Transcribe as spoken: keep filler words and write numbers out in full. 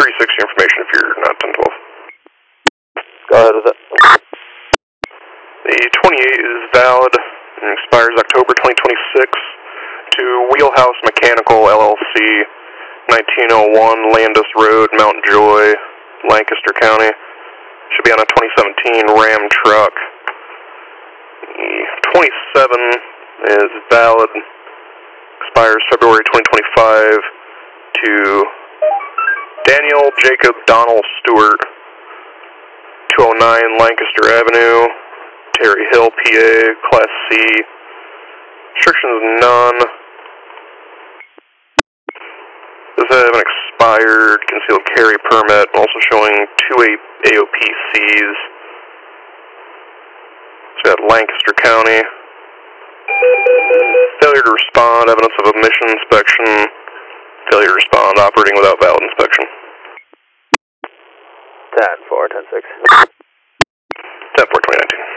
three sixty information if you're not ten twelve. Go ahead with it. The twenty-eight is valid and expires October twenty twenty-six to Wheelhouse Mechanical L L C, nineteen oh one Landis Road, Mount Joy, Lancaster County. Should be on a twenty seventeen Ram truck. The twenty-seven is valid, expires February twenty twenty-five to Daniel Jacob Donald Stewart, two oh nine Lancaster Avenue, Terry Hill, P A, Class C. Restrictions none. Does have an expired concealed carry permit, also showing two A O P Cs. So we got Lancaster County. Failure to respond, evidence of omission inspection. Failure to respond, operating without valid inspection. ten four, ten six. ten four, twenty nineteen.